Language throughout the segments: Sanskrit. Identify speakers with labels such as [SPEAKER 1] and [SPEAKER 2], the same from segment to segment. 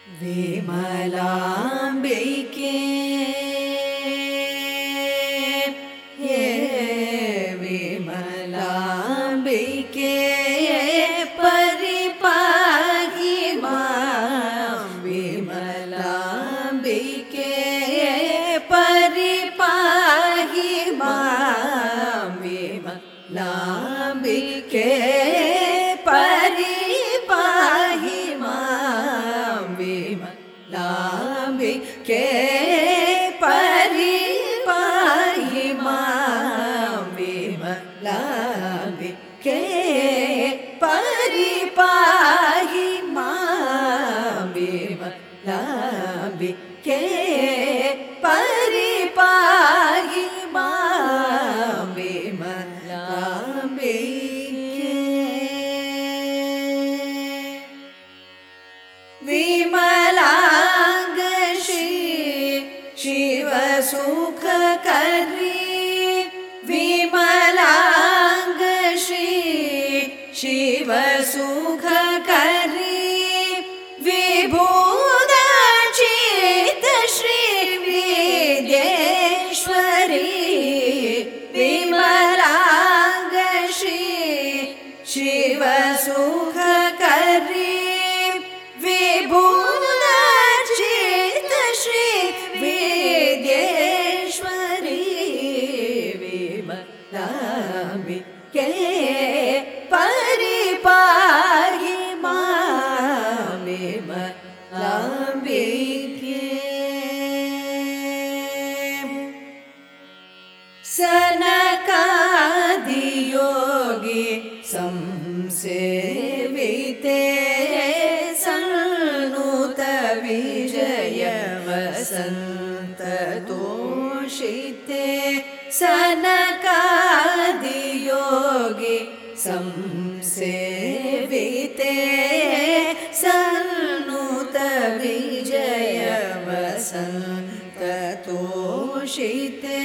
[SPEAKER 1] विमलाम्बिके विमलाम्बिके परिपाहि मां विमलाम्बिके परिपाहि मां विमलाम्बिके परिपाहि मां विमलाम्बिके परिपाहि मां विमलाम्बिके परिपाहि मां विमलाम्बिके परिपाहि मां विमलाम्बिके विमलाङ्गशी शिवसुखकरी विमलाङ्गशी शिवसुखकरी विभूदचितश्री विद्येश्वरी विमलाङ्गशी शिवसुखकरी विभूदचितश्री विद्येश्वरी विमलाम्बिके परिपाहि मां विमलाम्बिके सनकादियोगी संसेविते सन्नुत विजय वसन्ततोषिते सनकादियोगी संसेविते सन्नुत विजय वसन्ततोषिते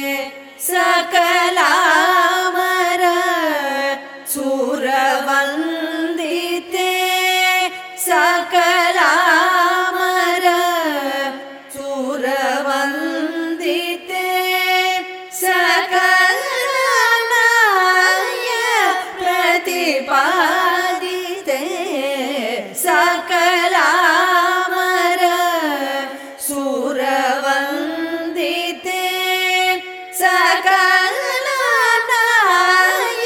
[SPEAKER 1] सकलामर सुरवन्दिते सकलामर सुरवन्दिते सकलनाय प्रतिपादिते सकलामर सुरवन्दिते सकलनाय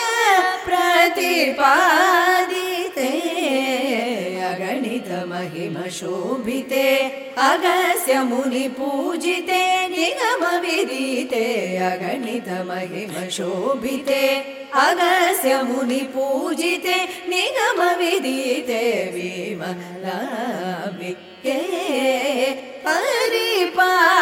[SPEAKER 1] प्रतिपादिते अगणित महिमशोभिते अगस्त्य मुनिपूजिते निगमविदिते अगणित महिमशोभिते अगस्त्य मुनिपूजिते निगमविदिते विमलाम्बिके परिपाहि